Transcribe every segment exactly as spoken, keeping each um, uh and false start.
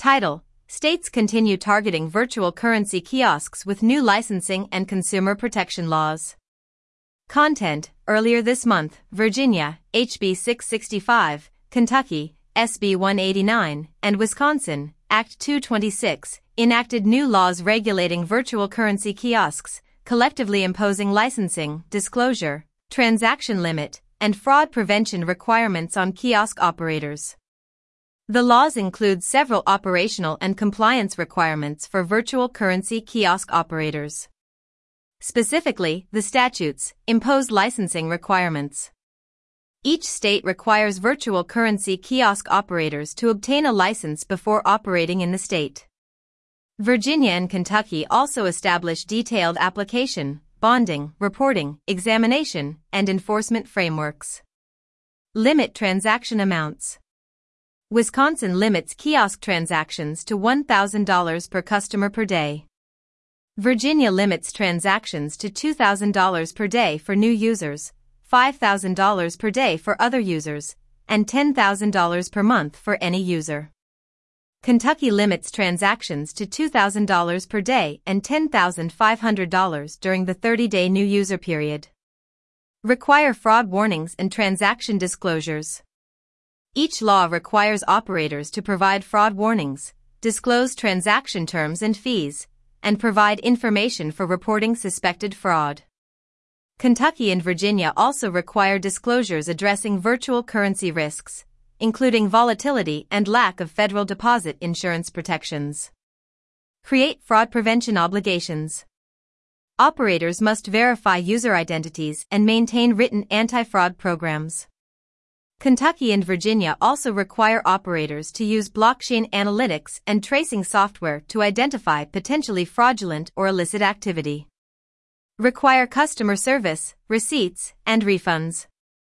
Title: States continue targeting virtual currency kiosks with new licensing and consumer protection laws. Content: Earlier this month, Virginia, H B six sixty-five, Kentucky, S B one eighty-nine, and Wisconsin, Act two twenty-six, enacted new laws regulating virtual currency kiosks, collectively imposing licensing, disclosure, transaction limit, and fraud prevention requirements on kiosk operators. The laws include several operational and compliance requirements for virtual currency kiosk operators. Specifically, the statutes impose licensing requirements. Each state requires virtual currency kiosk operators to obtain a license before operating in the state. Virginia and Kentucky also establish detailed application, bonding, reporting, examination, and enforcement frameworks. Limit transaction amounts. Wisconsin limits kiosk transactions to one thousand dollars per customer per day. Virginia limits transactions to two thousand dollars per day for new users, five thousand dollars per day for other users, and ten thousand dollars per month for any user. Kentucky limits transactions to two thousand dollars per day and ten thousand five hundred dollars during the thirty-day new user period. Require fraud warnings and transaction disclosures. Each law requires operators to provide fraud warnings, disclose transaction terms and fees, and provide information for reporting suspected fraud. Kentucky and Virginia also require disclosures addressing virtual currency risks, including volatility and lack of federal deposit insurance protections. Create fraud prevention obligations. Operators must verify user identities and maintain written anti-fraud programs. Kentucky and Virginia also require operators to use blockchain analytics and tracing software to identify potentially fraudulent or illicit activity. Require customer service, receipts, and refunds.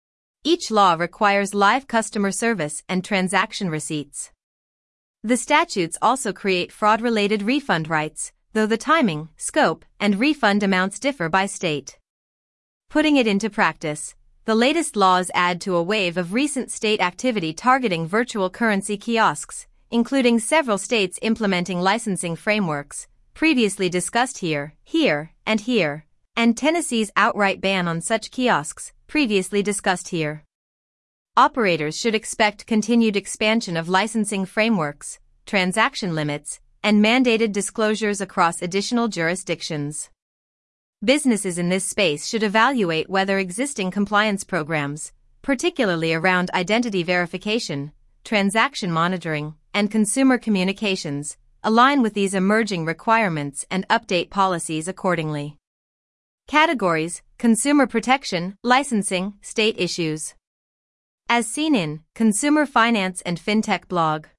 Each law requires live customer service and transaction receipts. The statutes also create fraud-related refund rights, though the timing, scope, and refund amounts differ by state. Putting it into practice, the latest laws add to a wave of recent state activity targeting virtual currency kiosks, including several states implementing licensing frameworks, previously discussed here, here, and here, and Tennessee's outright ban on such kiosks, previously discussed here. Operators should expect continued expansion of licensing frameworks, transaction limits, and mandated disclosures across additional jurisdictions. Businesses in this space should evaluate whether existing compliance programs, particularly around identity verification, transaction monitoring, and consumer communications, align with these emerging requirements and update policies accordingly. Categories: consumer protection, licensing, state issues. As seen in Consumer Finance and FinTech blog.